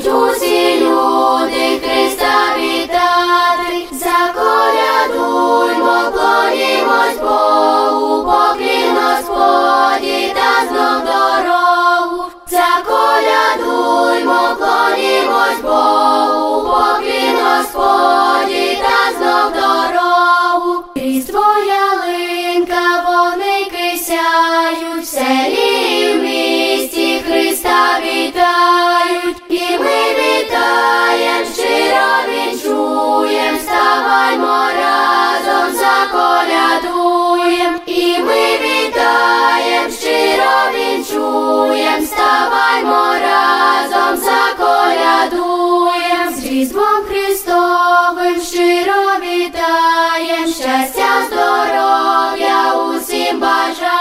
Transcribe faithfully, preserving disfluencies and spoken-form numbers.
Будуть усі люди Христа вітати, заколядуймо, клонімось Богу, поклін Господі та знов дорогу. Заколядуймо, клонімось Богу, поклін Господі та знов дорогу. Різдво ялинка, вогники сяють, в селі і в місті Христа вітають. І ми вітаєм, щиро вінчуєм, ставаймо разом, заколядуєм. І ми вітаєм, щиро вінчуєм, ставаймо разом, заколядуєм. З Різдвом Христовим щиро вітаєм, щастя, здоров'я усім бажаєм.